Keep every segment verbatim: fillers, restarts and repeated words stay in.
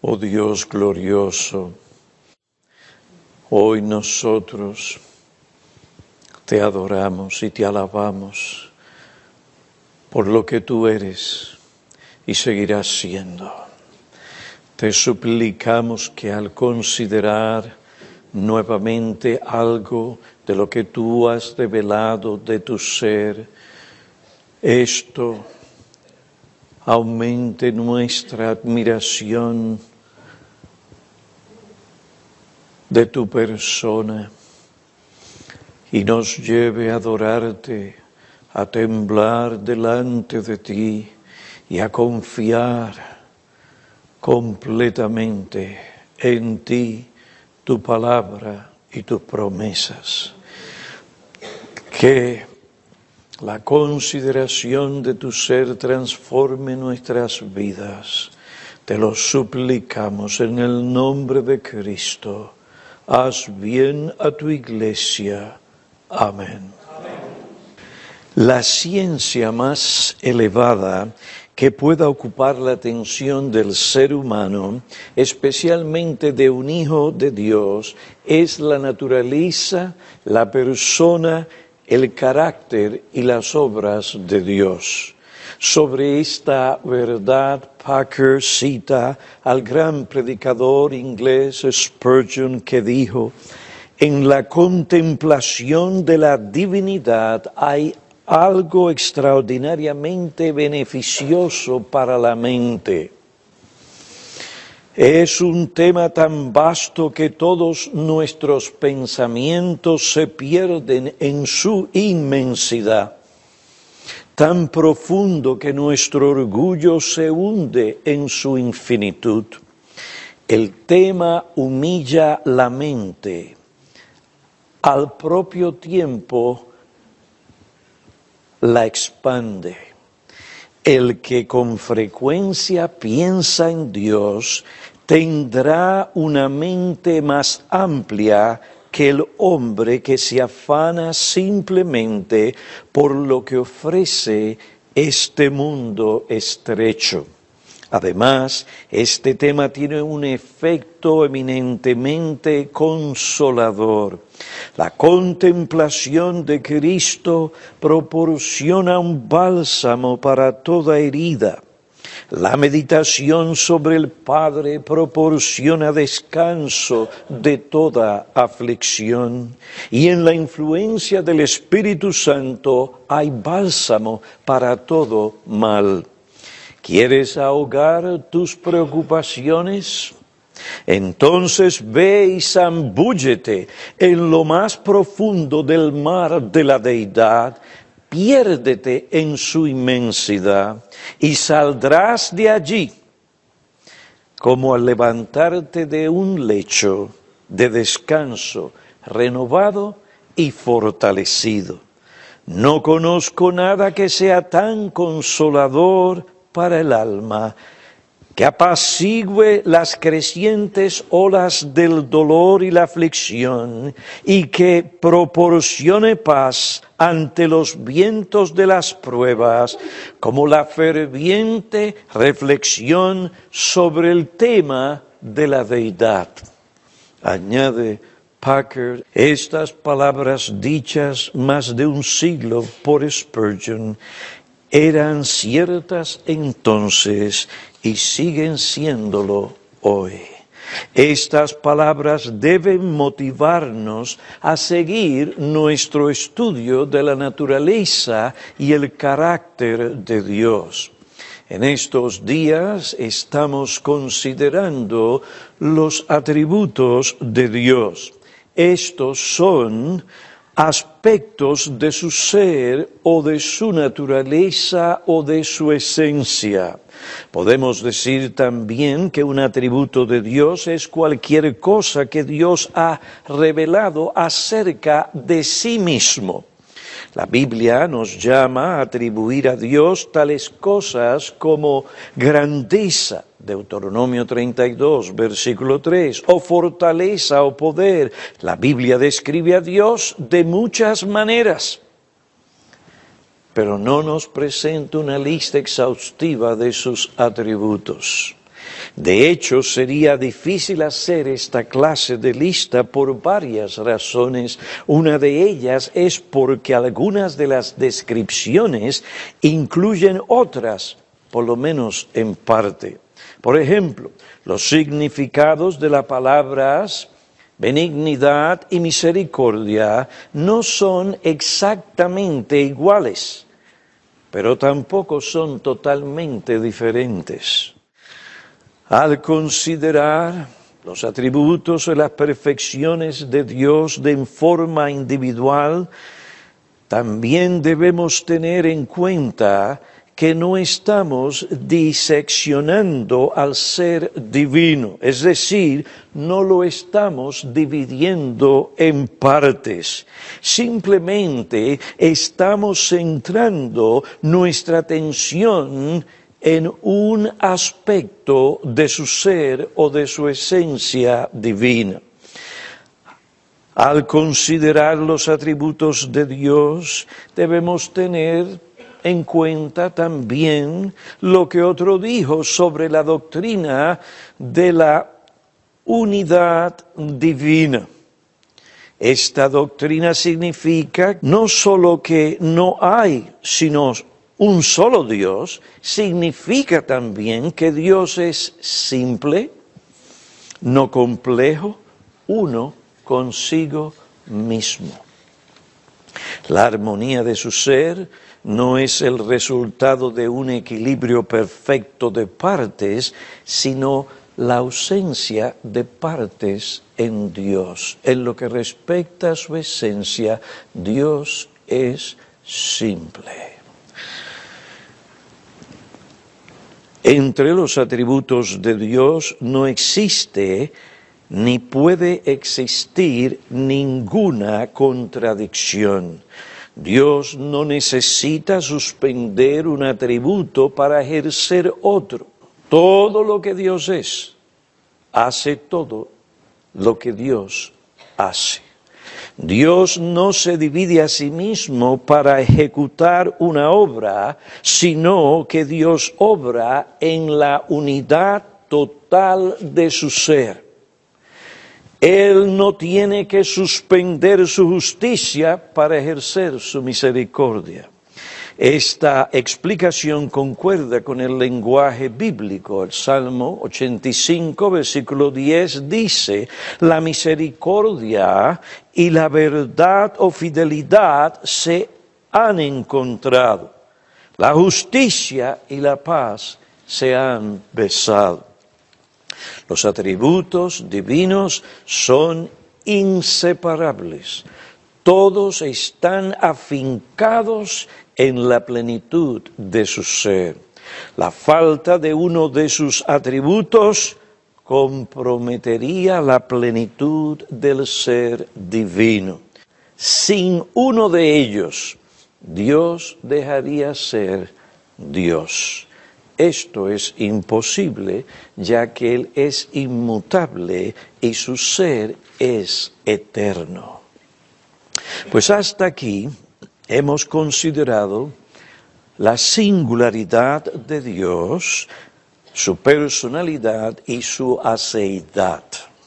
Oh Dios glorioso, hoy nosotros te adoramos y te alabamos por lo que tú eres y seguirás siendo. Te suplicamos que al considerar nuevamente algo de lo que tú has revelado de tu ser, esto aumente nuestra admiración de tu persona y nos lleve a adorarte, a temblar delante de ti y a confiar completamente en ti, tu palabra y tus promesas. Que la consideración de tu ser transforme nuestras vidas. Te lo suplicamos en el nombre de Cristo. Haz bien a tu iglesia. Amén. Amén. La ciencia más elevada que pueda ocupar la atención del ser humano, especialmente de un hijo de Dios, es la naturaleza, la persona, el carácter y las obras de Dios. Sobre esta verdad, Packer cita al gran predicador inglés Spurgeon, que dijo: en la contemplación de la divinidad hay algo extraordinariamente beneficioso para la mente. Es un tema tan vasto que todos nuestros pensamientos se pierden en su inmensidad, tan profundo que nuestro orgullo se hunde en su infinitud. El tema humilla la mente, al propio tiempo la expande. El que con frecuencia piensa en Dios tendrá una mente más amplia que el hombre que se afana simplemente por lo que ofrece este mundo estrecho. Además, este tema tiene un efecto eminentemente consolador. La contemplación de Cristo proporciona un bálsamo para toda herida. La meditación sobre el Padre proporciona descanso de toda aflicción. Y en la influencia del Espíritu Santo hay bálsamo para todo mal. ¿Quieres ahogar tus preocupaciones? Entonces ve y zambúllete en lo más profundo del mar de la deidad, piérdete en su inmensidad y saldrás de allí como al levantarte de un lecho de descanso, renovado y fortalecido. No conozco nada que sea tan consolador para el alma, que apacigüe las crecientes olas del dolor y la aflicción, y que proporcione paz ante los vientos de las pruebas, como la ferviente reflexión sobre el tema de la deidad. Añade Packer, estas palabras dichas más de un siglo por Spurgeon eran ciertas entonces y siguen siéndolo hoy. Estas palabras deben motivarnos a seguir nuestro estudio de la naturaleza y el carácter de Dios. En estos días estamos considerando los atributos de Dios. Estos son aspectos de su ser o de su naturaleza o de su esencia. Podemos decir también que un atributo de Dios es cualquier cosa que Dios ha revelado acerca de sí mismo. La Biblia nos llama a atribuir a Dios tales cosas como grandeza, Deuteronomio treinta y dos, versículo tres, o fortaleza o poder. La Biblia describe a Dios de muchas maneras, pero no nos presenta una lista exhaustiva de sus atributos. De hecho, sería difícil hacer esta clase de lista por varias razones. Una de ellas es porque algunas de las descripciones incluyen otras, por lo menos en parte. Por ejemplo, los significados de las palabras benignidad y misericordia no son exactamente iguales, pero tampoco son totalmente diferentes. Al considerar los atributos y las perfecciones de Dios de forma individual, también debemos tener en cuenta que no estamos diseccionando al ser divino, es decir, no lo estamos dividiendo en partes. Simplemente estamos centrando nuestra atención en un aspecto de su ser o de su esencia divina. Al considerar los atributos de Dios, debemos tener en cuenta también lo que otro dijo sobre la doctrina de la unidad divina. Esta doctrina significa no solo que no hay sino un solo Dios, significa también que Dios es simple, no complejo, uno consigo mismo. La armonía de su ser no es el resultado de un equilibrio perfecto de partes, sino la ausencia de partes en Dios. En lo que respecta a su esencia, Dios es simple. Entre los atributos de Dios no existe ni puede existir ninguna contradicción. Dios no necesita suspender un atributo para ejercer otro. Todo lo que Dios es, hace todo lo que Dios hace. Dios no se divide a sí mismo para ejecutar una obra, sino que Dios obra en la unidad total de su ser. Él no tiene que suspender su justicia para ejercer su misericordia. Esta explicación concuerda con el lenguaje bíblico. El Salmo ochenta y cinco, versículo diez, dice: la misericordia y la verdad o fidelidad se han encontrado. La justicia y la paz se han besado. Los atributos divinos son inseparables. Todos están afincados en la plenitud de su ser. La falta de uno de sus atributos comprometería la plenitud del ser divino. Sin uno de ellos, Dios dejaría ser Dios. Esto es imposible, ya que Él es inmutable y su ser es eterno. Pues hasta aquí hemos considerado la singularidad de Dios, su personalidad y su aceidad.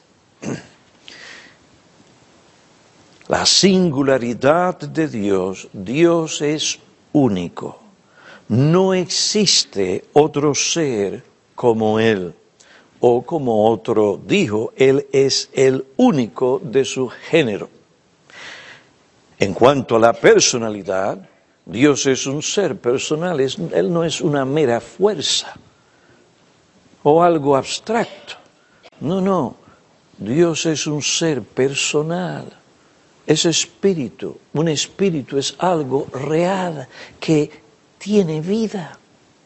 La singularidad de Dios, Dios es único. No existe otro ser como Él, o como otro dijo, Él es el único de su género. En cuanto a la personalidad, Dios es un ser personal, es, Él no es una mera fuerza o algo abstracto. No, no, Dios es un ser personal, es espíritu. Un espíritu es algo real que tiene vida.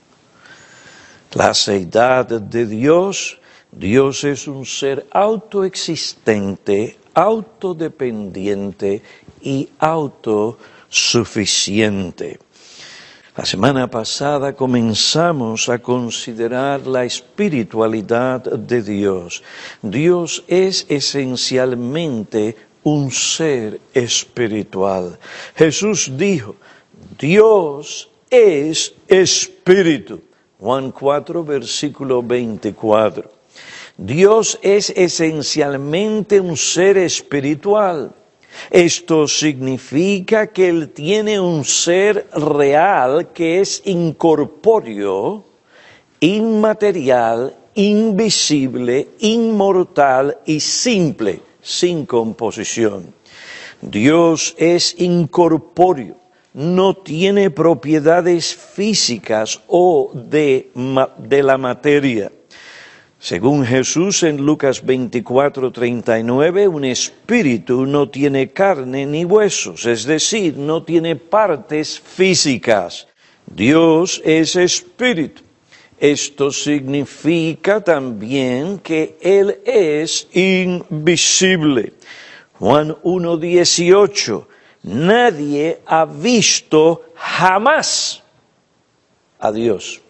La aceidad de Dios, Dios es un ser autoexistente, autodependiente y autosuficiente. La semana pasada comenzamos a considerar la espiritualidad de Dios. Dios es esencialmente un ser espiritual. Jesús dijo: Dios es espíritu. Juan cuatro, versículo veinticuatro. Dios es esencialmente un ser espiritual. Esto significa que Él tiene un ser real que es incorpóreo, inmaterial, invisible, inmortal y simple, sin composición. Dios es incorpóreo, no tiene propiedades físicas o de, de la materia. Según Jesús en Lucas veinticuatro, treinta y nueve, un espíritu no tiene carne ni huesos, es decir, no tiene partes físicas. Dios es espíritu. Esto significa también que Él es invisible. Juan uno, dieciocho, nadie ha visto jamás a Dios.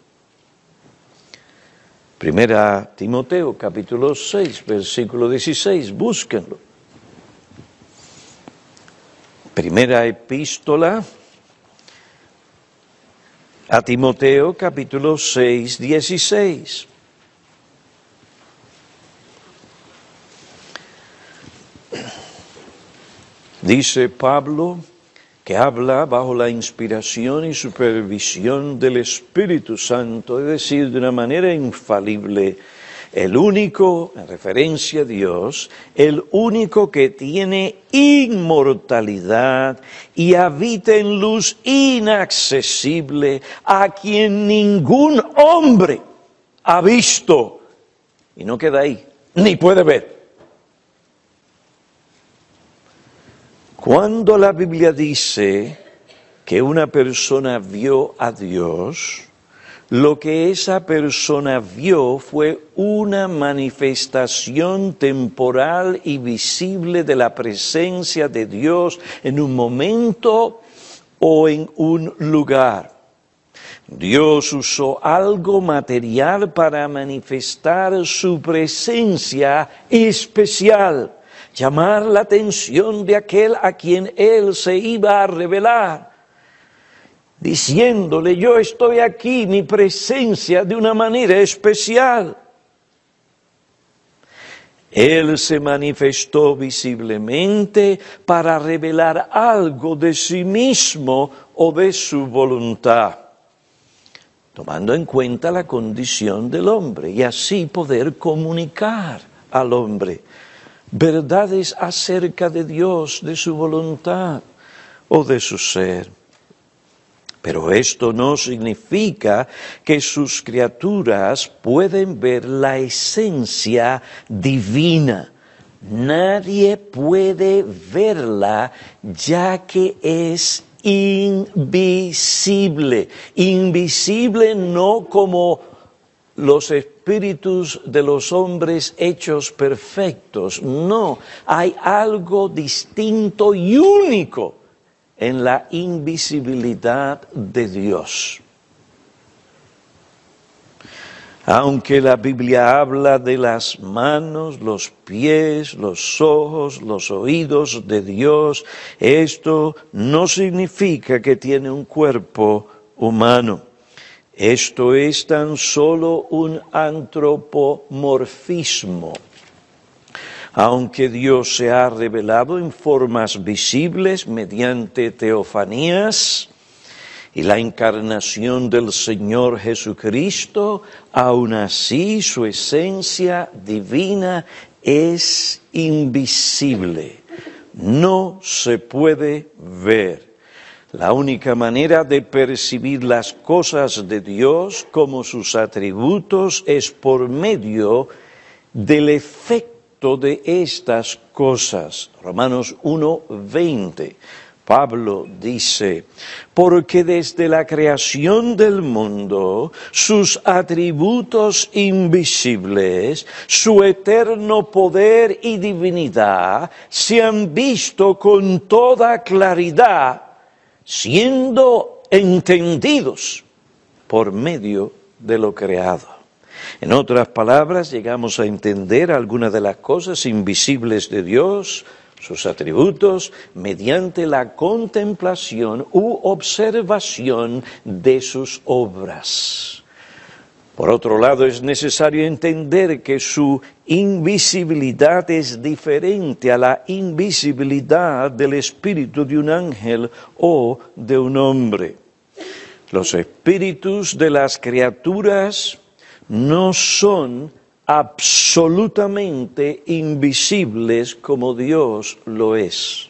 Primera Timoteo, capítulo seis, versículo dieciséis, búsquenlo. Primera epístola a Timoteo, capítulo seis, dieciséis. Dice Pablo, que habla bajo la inspiración y supervisión del Espíritu Santo, es decir, de una manera infalible, el único, en referencia a Dios, el único que tiene inmortalidad y habita en luz inaccesible, a quien ningún hombre ha visto, y no queda ahí, ni puede ver. Cuando la Biblia dice que una persona vio a Dios, lo que esa persona vio fue una manifestación temporal y visible de la presencia de Dios en un momento o en un lugar. Dios usó algo material para manifestar su presencia especial, llamar la atención de aquel a quien Él se iba a revelar, diciéndole, yo estoy aquí, mi presencia de una manera especial. Él se manifestó visiblemente para revelar algo de sí mismo o de su voluntad, tomando en cuenta la condición del hombre y así poder comunicar al hombre verdades acerca de Dios, de su voluntad o de su ser. Pero esto no significa que sus criaturas pueden ver la esencia divina. Nadie puede verla ya que es invisible. Invisible no como los espíritus de los hombres hechos perfectos. No, hay algo distinto y único en la invisibilidad de Dios. Aunque la Biblia habla de las manos, los pies, los ojos, los oídos de Dios, esto no significa que tiene un cuerpo humano. Esto es tan solo un antropomorfismo. Aunque Dios se ha revelado en formas visibles mediante teofanías y la encarnación del Señor Jesucristo, aun así su esencia divina es invisible, no se puede ver. La única manera de percibir las cosas de Dios como sus atributos es por medio del efecto de estas cosas. Romanos uno, veinte. Pablo dice, porque desde la creación del mundo, sus atributos invisibles, su eterno poder y divinidad, se han visto con toda claridad, siendo entendidos por medio de lo creado. En otras palabras, llegamos a entender algunas de las cosas invisibles de Dios, sus atributos, mediante la contemplación u observación de sus obras. Por otro lado, es necesario entender que su invisibilidad es diferente a la invisibilidad del espíritu de un ángel o de un hombre. Los espíritus de las criaturas no son absolutamente invisibles como Dios lo es.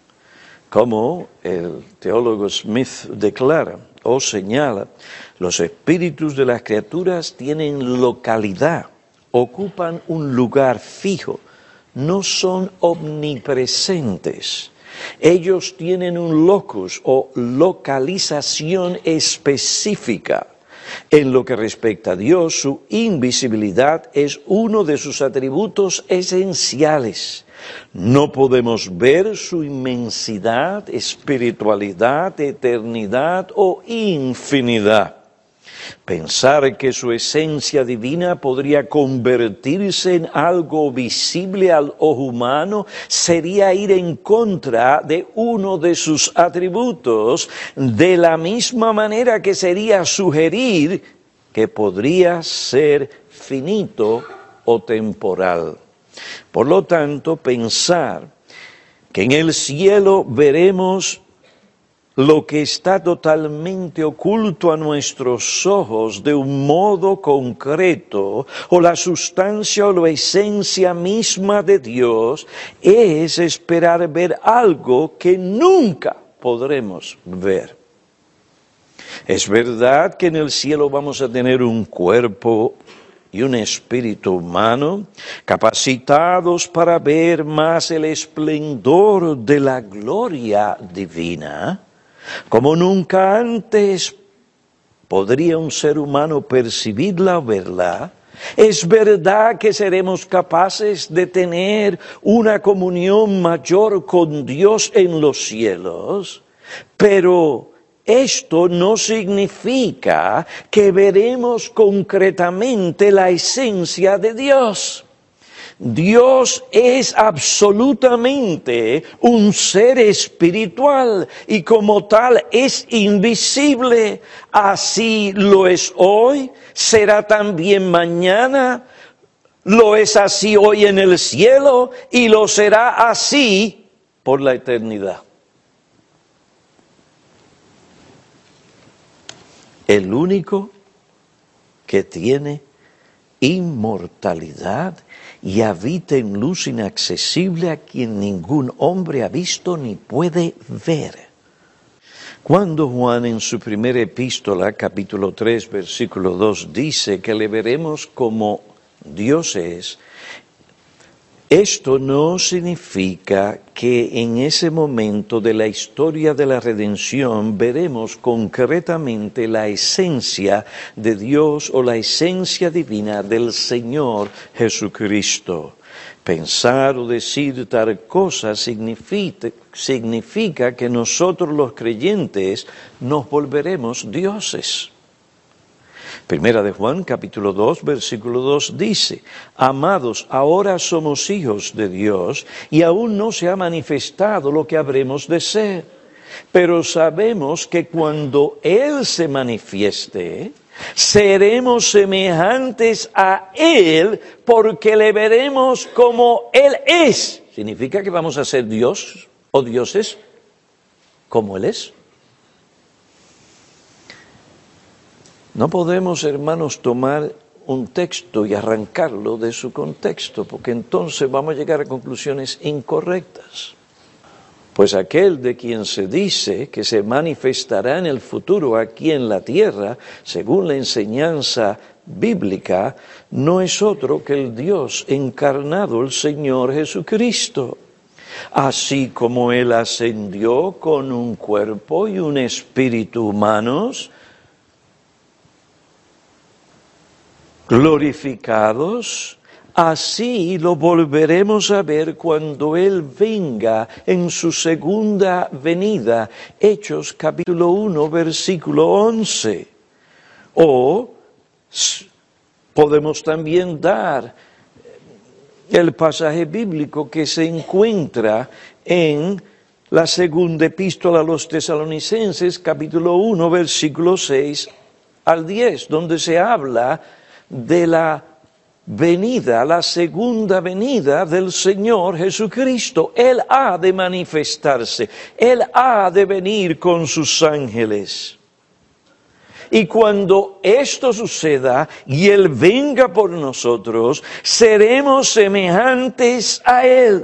Como el teólogo Smith declara o señala, los espíritus de las criaturas tienen localidad, ocupan un lugar fijo, no son omnipresentes. Ellos tienen un locus o localización específica. En lo que respecta a Dios, su invisibilidad es uno de sus atributos esenciales. No podemos ver su inmensidad, espiritualidad, eternidad o infinidad. Pensar que su esencia divina podría convertirse en algo visible al ojo humano sería ir en contra de uno de sus atributos, de la misma manera que sería sugerir que podría ser finito o temporal. Por lo tanto, pensar que en el cielo veremos lo que está totalmente oculto a nuestros ojos de un modo concreto, o la sustancia o la esencia misma de Dios, es esperar ver algo que nunca podremos ver. Es verdad que en el cielo vamos a tener un cuerpo y un espíritu humano capacitados para ver más el esplendor de la gloria divina, como nunca antes podría un ser humano percibirla o verla. Es verdad que seremos capaces de tener una comunión mayor con Dios en los cielos, pero esto no significa que veremos concretamente la esencia de Dios. Dios es absolutamente un ser espiritual y como tal es invisible. Así lo es hoy, será también mañana, lo es así hoy en el cielo y lo será así por la eternidad. El único que tiene inmortalidad y habita en luz inaccesible a quien ningún hombre ha visto ni puede ver. Cuando Juan en su primera epístola, capítulo tres, versículo dos, dice que le veremos como Dios es, esto no significa que en ese momento de la historia de la redención veremos concretamente la esencia de Dios o la esencia divina del Señor Jesucristo. Pensar o decir tal cosa significa, significa que nosotros los creyentes nos volveremos dioses. Primera de Juan, capítulo dos, versículo dos dice, amados, ahora somos hijos de Dios y aún no se ha manifestado lo que habremos de ser. Pero sabemos que cuando Él se manifieste, seremos semejantes a Él porque le veremos como Él es. ¿Significa que vamos a ser Dios o dioses como Él es? No podemos, hermanos, tomar un texto y arrancarlo de su contexto, porque entonces vamos a llegar a conclusiones incorrectas. Pues aquel de quien se dice que se manifestará en el futuro aquí en la tierra, según la enseñanza bíblica, no es otro que el Dios encarnado, el Señor Jesucristo. Así como Él ascendió con un cuerpo y un espíritu humanos, glorificados, así lo volveremos a ver cuando Él venga en su segunda venida. Hechos capítulo uno, versículo once. O podemos también dar el pasaje bíblico que se encuentra en la segunda epístola a los Tesalonicenses, capítulo uno, versículo seis al diez, donde se habla de la venida, la segunda venida del Señor Jesucristo. Él ha de manifestarse, Él ha de venir con sus ángeles. Y cuando esto suceda y Él venga por nosotros, seremos semejantes a Él.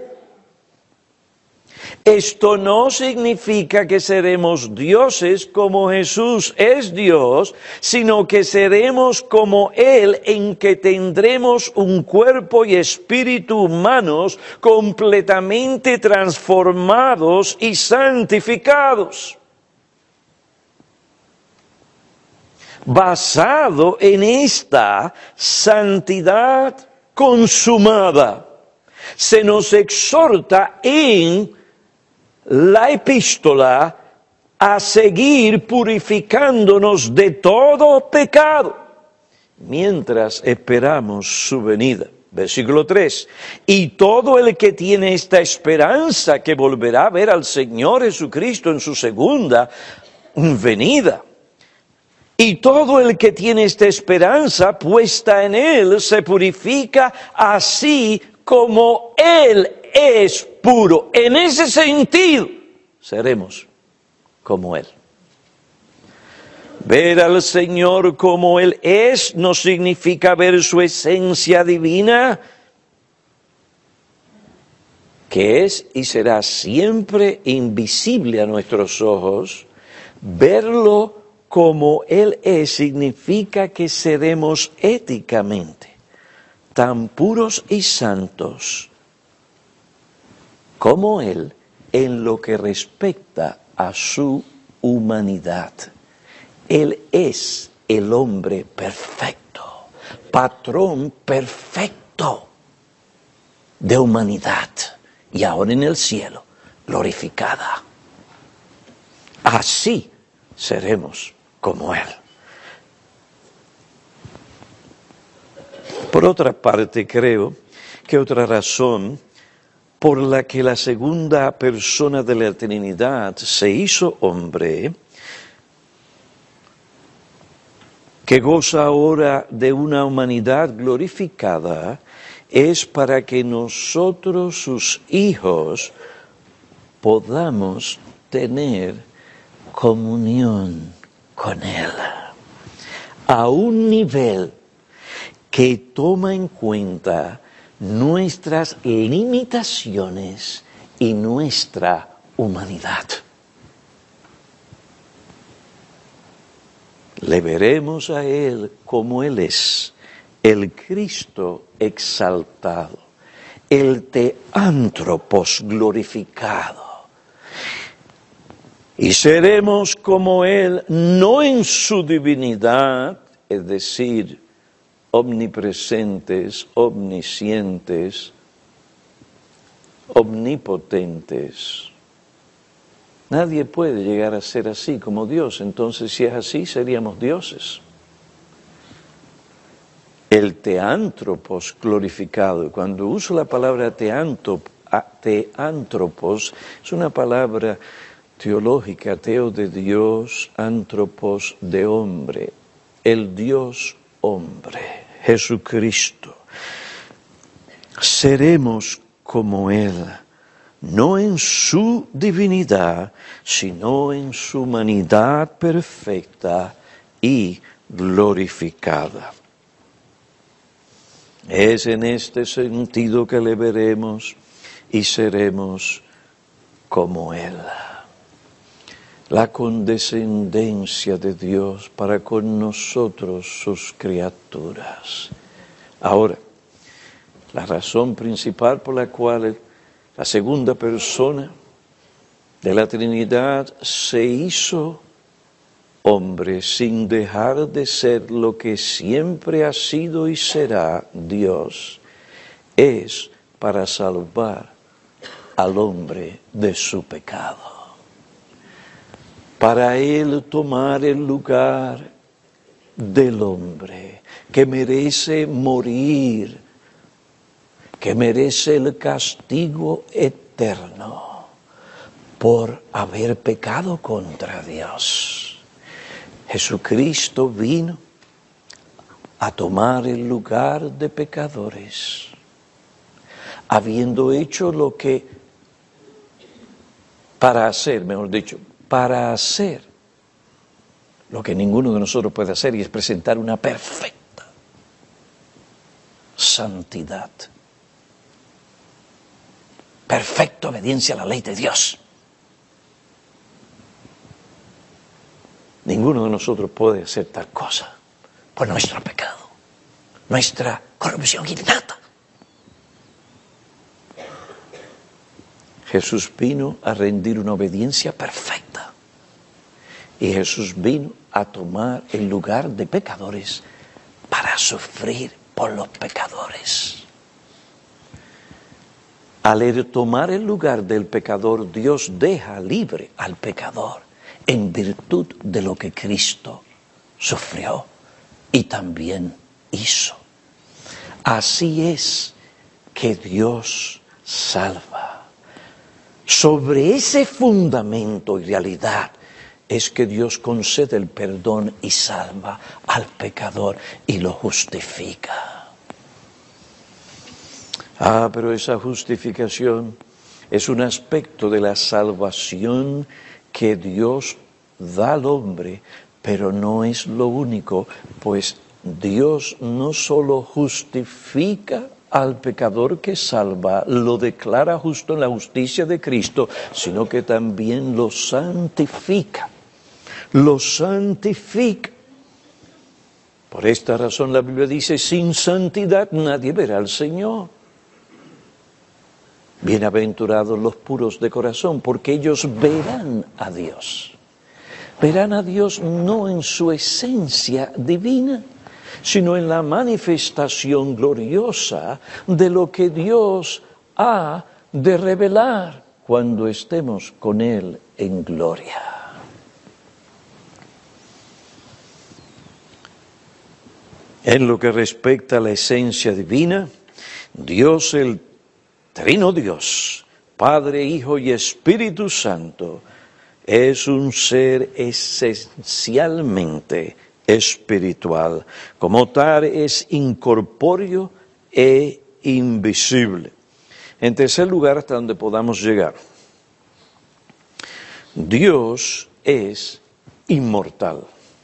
Esto no significa que seremos dioses como Jesús es Dios, sino que seremos como Él en que tendremos un cuerpo y espíritu humanos completamente transformados y santificados. Basado en esta santidad consumada, se nos exhorta en la epístola a seguir purificándonos de todo pecado, mientras esperamos su venida. Versículo tres. Y todo el que tiene esta esperanza que volverá a ver al Señor Jesucristo en su segunda venida. Y todo el que tiene esta esperanza puesta en Él se purifica así como Él es puro. En ese sentido, seremos como Él. Ver al Señor como Él es no significa ver su esencia divina, que es y será siempre invisible a nuestros ojos. Verlo como Él es significa que seremos éticamente tan puros y santos como Él en lo que respecta a su humanidad. Él es el hombre perfecto, patrón perfecto de humanidad y ahora en el cielo glorificada. Así seremos como Él. Por otra parte, creo que otra razón por la que la segunda persona de la Trinidad se hizo hombre, que goza ahora de una humanidad glorificada, es para que nosotros, sus hijos, podamos tener comunión con Él, a un nivel que toma en cuenta nuestras limitaciones y nuestra humanidad. Le veremos a Él como Él es, el Cristo exaltado, el teántropos glorificado. Y seremos como Él, no en su divinidad, es decir, omnipresentes, omniscientes, omnipotentes. Nadie puede llegar a ser así como Dios, entonces si es así seríamos dioses. El teántropos glorificado, cuando uso la palabra teántropos, es una palabra teológica, teo de Dios, antropos de hombre, el Dios hombre, Jesucristo. Seremos como Él, no en su divinidad, sino en su humanidad perfecta y glorificada. Es en este sentido que le veremos y seremos como Él. La condescendencia de Dios para con nosotros, sus criaturas. Ahora, la razón principal por la cual la segunda persona de la Trinidad se hizo hombre sin dejar de ser lo que siempre ha sido y será Dios, es para salvar al hombre de su pecado. Para Él tomar el lugar del hombre que merece morir, que merece el castigo eterno por haber pecado contra Dios. Jesucristo vino a tomar el lugar de pecadores, habiendo hecho lo que, para hacer, mejor dicho, para hacer lo que ninguno de nosotros puede hacer, y es presentar una perfecta santidad, perfecta obediencia a la ley de Dios. Ninguno de nosotros puede hacer tal cosa por nuestro pecado, nuestra corrupción innata. Jesús vino a rendir una obediencia perfecta. Y Jesús vino a tomar el lugar de pecadores para sufrir por los pecadores. Al tomar el lugar del pecador, Dios deja libre al pecador en virtud de lo que Cristo sufrió y también hizo. Así es que Dios salva. Sobre ese fundamento y realidad es que Dios concede el perdón y salva al pecador y lo justifica. Ah, pero esa justificación es un aspecto de la salvación que Dios da al hombre, pero no es lo único, pues Dios no solo justifica al pecador que salva, lo declara justo en la justicia de Cristo, sino que también lo santifica, lo santifica. Por esta razón la Biblia dice, sin santidad nadie verá al Señor. Bienaventurados los puros de corazón, porque ellos verán a Dios. Verán a Dios no en su esencia divina, sino en la manifestación gloriosa de lo que Dios ha de revelar cuando estemos con Él en gloria. En lo que respecta a la esencia divina, Dios el Trino Dios, Padre, Hijo y Espíritu Santo, es un ser esencialmente espiritual. Como tal es incorpóreo e invisible. En tercer lugar, hasta donde podamos llegar, Dios es inmortal.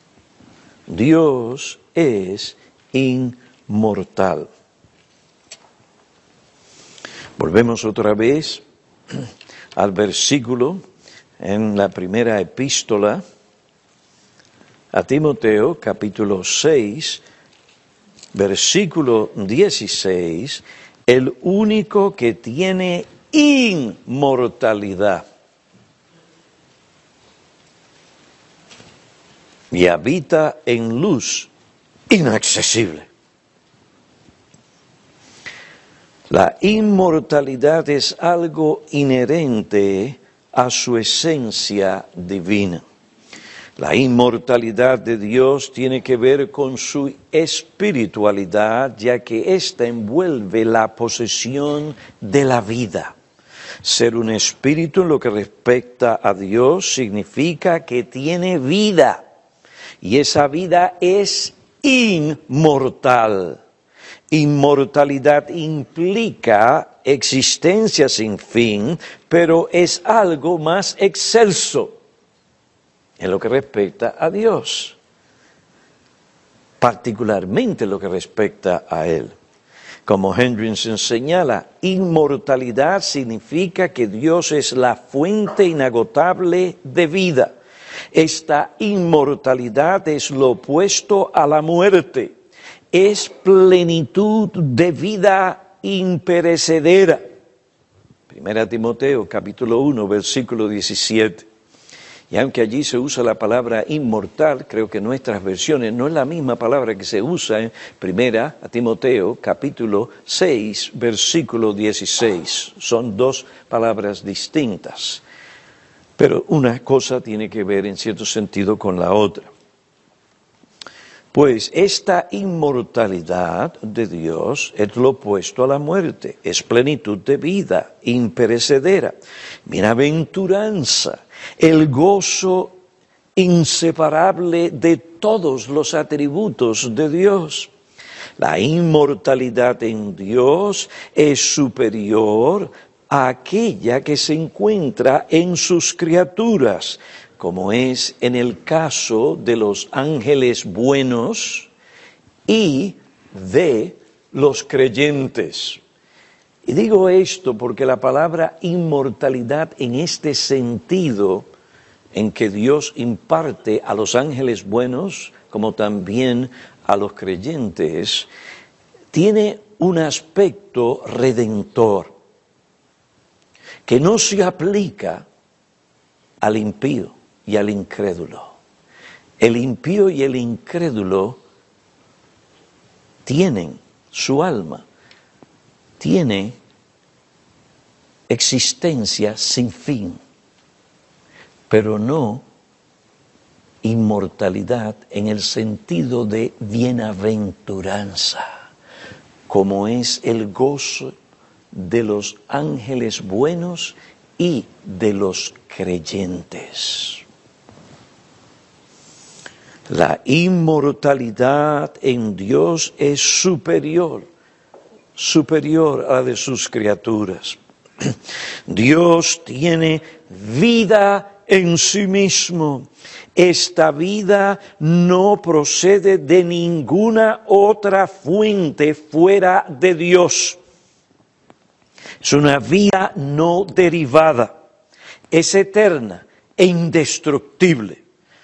Dios es inmortal. Volvemos otra vez al versículo en la primera epístola a Timoteo, capítulo seis, versículo dieciséis, el único que tiene inmortalidad y habita en luz inaccesible. La inmortalidad es algo inherente a su esencia divina. La inmortalidad de Dios tiene que ver con su espiritualidad, ya que ésta envuelve la posesión de la vida. Ser un espíritu en lo que respecta a Dios significa que tiene vida, y esa vida es inmortal. Inmortalidad implica existencia sin fin, pero es algo más excelso en lo que respecta a Dios, particularmente en lo que respecta a Él. Como Hendriksen señala, inmortalidad significa que Dios es la fuente inagotable de vida. Esta inmortalidad es lo opuesto a la muerte. Es plenitud de vida imperecedera. Primera Timoteo, capítulo uno, versículo diecisiete. Y aunque allí se usa la palabra inmortal, creo que en nuestras versiones no es la misma palabra que se usa en Primera Timoteo, capítulo seis, versículo dieciséis. Son dos palabras distintas. Pero una cosa tiene que ver en cierto sentido con la otra. Pues esta inmortalidad de Dios es lo opuesto a la muerte, es plenitud de vida, imperecedera, bienaventuranza, el gozo inseparable de todos los atributos de Dios. La inmortalidad en Dios es superior a aquella que se encuentra en sus criaturas, como es en el caso de los ángeles buenos y de los creyentes. Y digo esto porque la palabra inmortalidad en este sentido, en que Dios imparte a los ángeles buenos, como también a los creyentes, tiene un aspecto redentor, que no se aplica al impío y al incrédulo. El impío y el incrédulo tienen su alma, tiene existencia sin fin, pero no inmortalidad en el sentido de bienaventuranza, como es el gozo de los ángeles buenos y de los creyentes. La inmortalidad en Dios es superior, superior a la de sus criaturas. Dios tiene vida en sí mismo. Esta vida no procede de ninguna otra fuente fuera de Dios. Es una vida no derivada, es eterna e indestructible.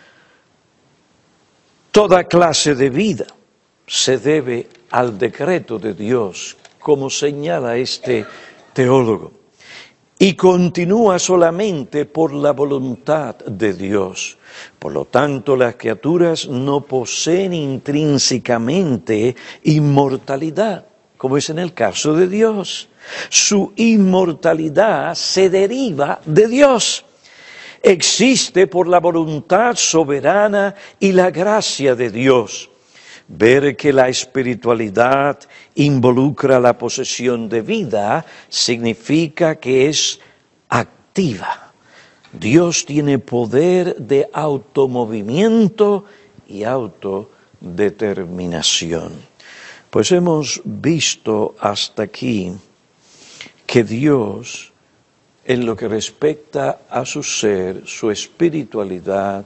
Toda clase de vida se debe al decreto de Dios, como señala este teólogo, y continúa solamente por la voluntad de Dios. Por lo tanto, las criaturas no poseen intrínsecamente inmortalidad, como es en el caso de Dios. Su inmortalidad se deriva de Dios. Existe por la voluntad soberana y la gracia de Dios. Ver que la espiritualidad involucra la posesión de vida significa que es activa. Dios tiene poder de automovimiento y autodeterminación. Pues hemos visto hasta aquí que Dios, en lo que respecta a su ser, su espiritualidad,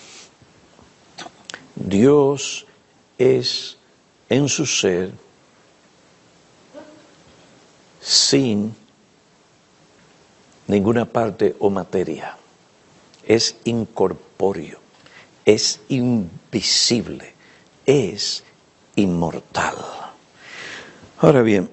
Dios es en su ser sin ninguna parte o materia. Es incorpóreo, es invisible, es inmortal. Ahora bien,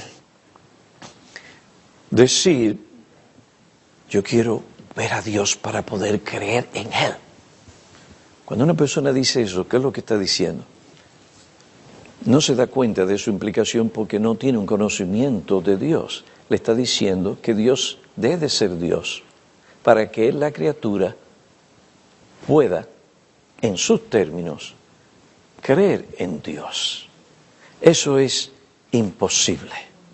decir, yo quiero ver a Dios para poder creer en Él. Cuando una persona dice eso, ¿qué es lo que está diciendo? No se da cuenta de su implicación porque no tiene un conocimiento de Dios. Le está diciendo que Dios debe de ser Dios para que la criatura pueda, en sus términos, creer en Dios. Eso es imposible.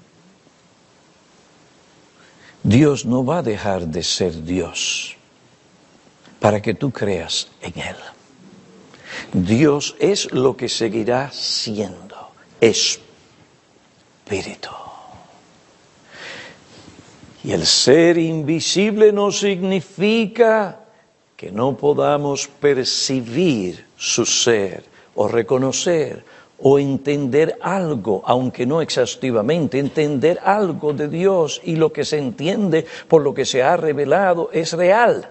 Dios no va a dejar de ser Dios para que tú creas en Él. Dios es lo que seguirá siendo, espíritu. Y el ser invisible no significa que no podamos percibir su ser o reconocer o entender algo, aunque no exhaustivamente, entender algo de Dios, y lo que se entiende por lo que se ha revelado es real.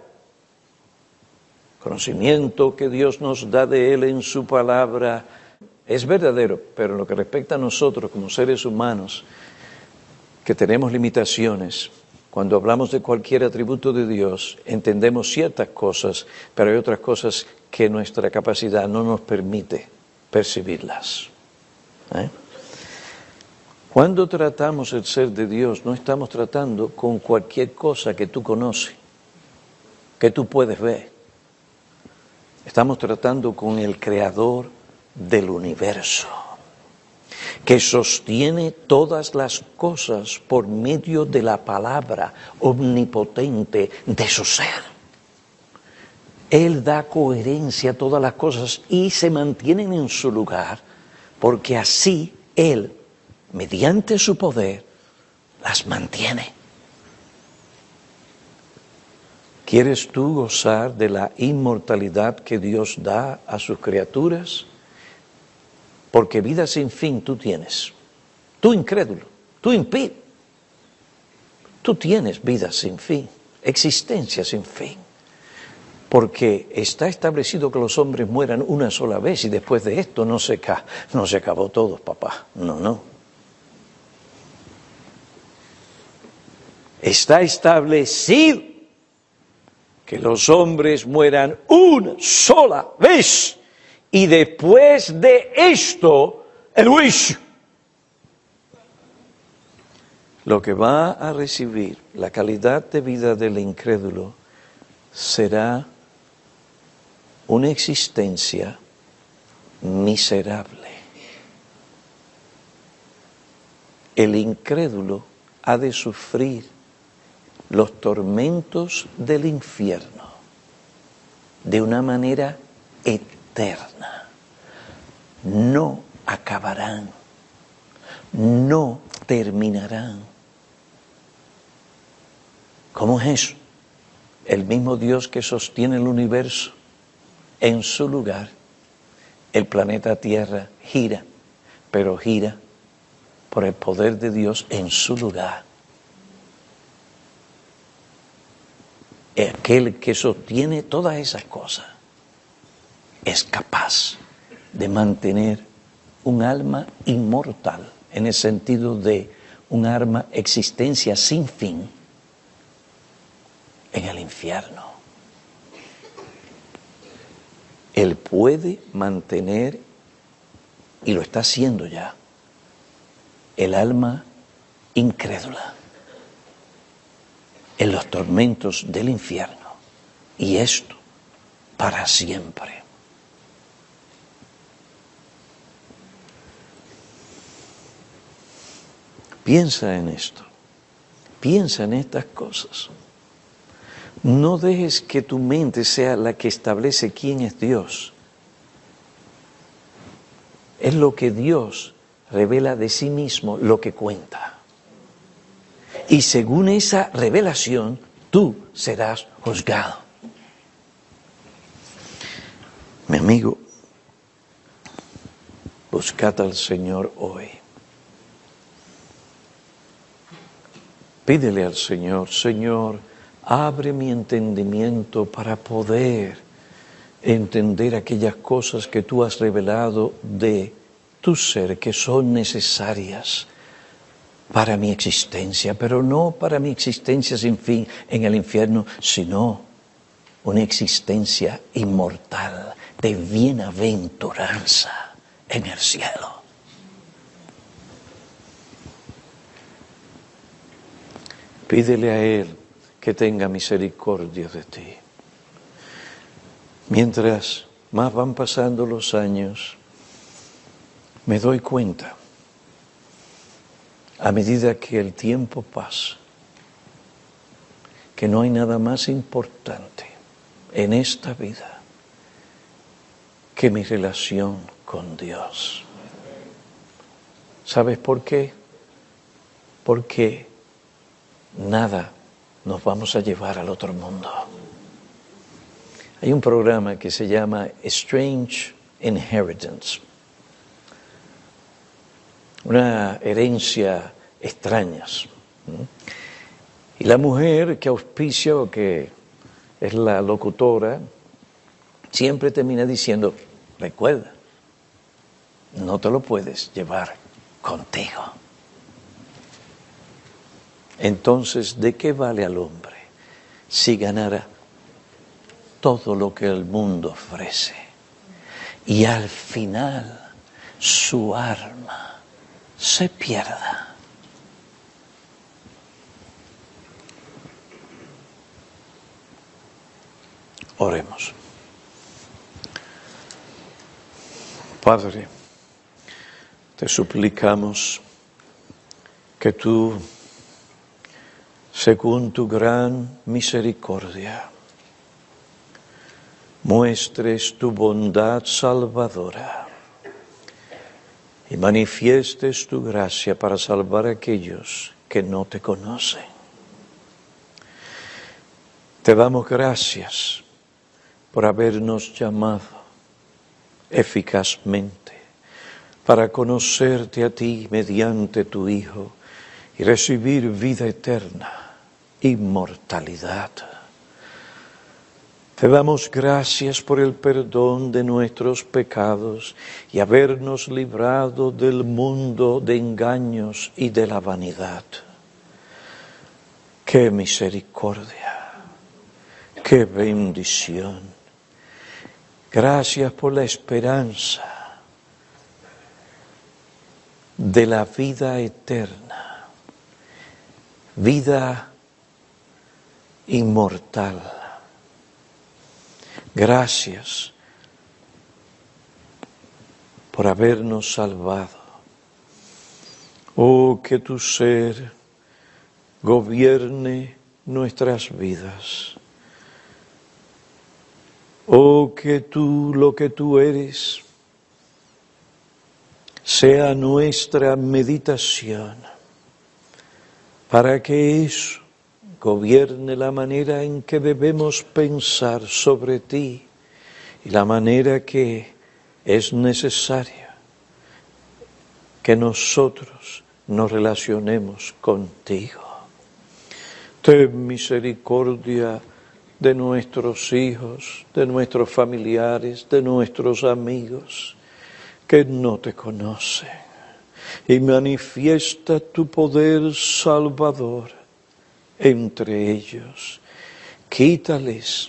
Conocimiento que Dios nos da de Él en su palabra es verdadero, pero en lo que respecta a nosotros como seres humanos, que tenemos limitaciones, cuando hablamos de cualquier atributo de Dios, entendemos ciertas cosas, pero hay otras cosas que nuestra capacidad no nos permite percibirlas. ¿Eh? Cuando tratamos el ser de Dios, no estamos tratando con cualquier cosa que tú conoces, que tú puedes ver. Estamos tratando con el Creador del universo, que sostiene todas las cosas por medio de la palabra omnipotente de su ser. Él da coherencia a todas las cosas y se mantienen en su lugar, porque así Él, mediante su poder, las mantiene. ¿Quieres tú gozar de la inmortalidad que Dios da a sus criaturas? Porque vida sin fin tú tienes. Tú incrédulo, tú impío. Tú tienes vida sin fin, existencia sin fin. Porque está establecido que los hombres mueran una sola vez y después de esto no se, ca- no se acabó todo, papá. No, no. Está establecido que los hombres mueran una sola vez y después de esto el juicio. Lo que va a recibir la calidad de vida del incrédulo será una existencia miserable. El incrédulo ha de sufrir los tormentos del infierno de una manera eterna. No acabarán, no terminarán. ¿Cómo es eso? El mismo Dios que sostiene el universo en su lugar, el planeta Tierra gira, pero gira por el poder de Dios en su lugar. Aquel que sostiene todas esas cosas es capaz de mantener un alma inmortal, en el sentido de un alma existencia sin fin en el infierno. Él puede mantener, y lo está haciendo ya, el alma incrédula en los tormentos del infierno, y esto para siempre. Piensa en esto, piensa en estas cosas. No dejes que tu mente sea la que establece quién es Dios. Es lo que Dios revela de sí mismo lo que cuenta. Y según esa revelación, tú serás juzgado. Mi amigo, buscad al Señor hoy. Pídele al Señor, Señor, abre mi entendimiento para poder entender aquellas cosas que tú has revelado de tu ser, que son necesarias para mi existencia, pero no para mi existencia sin fin en el infierno, sino una existencia inmortal de bienaventuranza en el cielo. Pídele a Él que tenga misericordia de ti. Mientras más van pasando los años, me doy cuenta, a medida que el tiempo pasa, que no hay nada más importante en esta vida que mi relación con Dios. ¿Sabes por qué? Porque nada nos vamos a llevar al otro mundo. Hay un programa que se llama Strange Inheritance, una herencia extrañas. Y la mujer que auspicia o que es la locutora siempre termina diciendo, recuerda, no te lo puedes llevar contigo. Entonces, ¿de qué vale al hombre si ganara todo lo que el mundo ofrece y al final su alma se pierda? Oremos. Padre, te suplicamos que tú, según tu gran misericordia, muestres tu bondad salvadora y manifiestes tu gracia para salvar a aquellos que no te conocen. Te damos gracias por habernos llamado eficazmente para conocerte a ti mediante tu Hijo y recibir vida eterna, inmortalidad. Te damos gracias por el perdón de nuestros pecados y habernos librado del mundo de engaños y de la vanidad. ¡Qué misericordia! ¡Qué bendición! Gracias por la esperanza de la vida eterna, vida inmortal. Gracias por habernos salvado. Oh, que tu ser gobierne nuestras vidas. Oh, que tú, lo que tú eres, sea nuestra meditación, para que eso gobierne la manera en que debemos pensar sobre ti y la manera que es necesaria que nosotros nos relacionemos contigo. Ten misericordia de nuestros hijos, de nuestros familiares, de nuestros amigos que no te conocen, y manifiesta tu poder salvador entre ellos. Quítales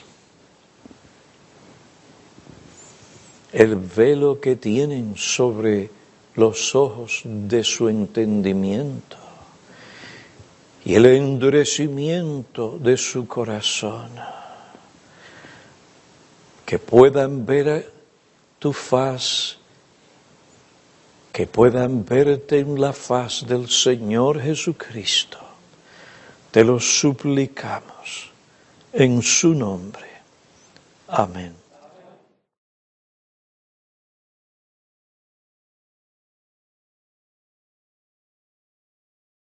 el velo que tienen sobre los ojos de su entendimiento y el endurecimiento de su corazón, que puedan ver tu faz, que puedan verte en la faz del Señor Jesucristo. Te lo suplicamos en su nombre. Amén.